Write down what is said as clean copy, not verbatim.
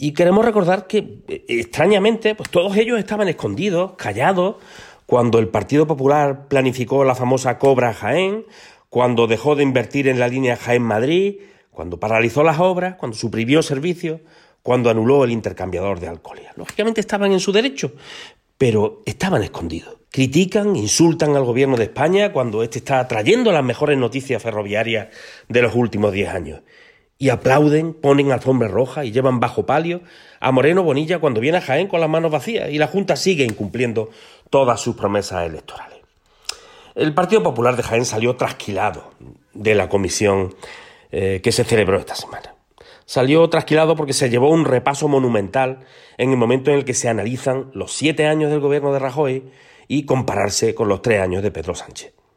Y queremos recordar que, extrañamente, pues todos ellos estaban escondidos, callados, cuando el Partido Popular planificó la famosa Cobra Jaén, cuando dejó de invertir en la línea Jaén-Madrid, cuando paralizó las obras, cuando suprimió servicios, cuando anuló el intercambiador de Alcolia. Lógicamente estaban en su derecho, pero estaban escondidos. Critican, insultan al gobierno de España cuando éste está trayendo las mejores noticias ferroviarias de los últimos 10 años. Y aplauden, ponen alfombra roja y llevan bajo palio a Moreno Bonilla cuando viene a Jaén con las manos vacías y la Junta sigue incumpliendo todas sus promesas electorales. El Partido Popular de Jaén salió trasquilado de la comisión que se celebró esta semana. Salió trasquilado porque se llevó un repaso monumental en el momento en el que se analizan los 7 años del gobierno de Rajoy y compararse con los 3 años de Pedro Sánchez.